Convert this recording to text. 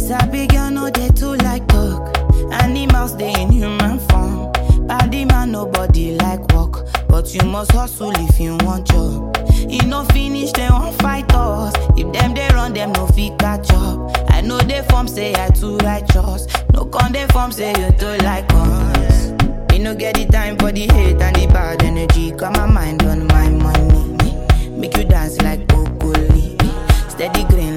Sabi girl no dey too like talk. Animals dey in human form. Body man nobody like work, but you must hustle if you want job. E no finish dem wan fight us. If dem dey run dem no fit catch up. I know dey form say I too righteous. No con dey form say you too like us. Me no get the time for the hate and the bad energy. Got my mind on my money. Make you dance like broccoli. Steady green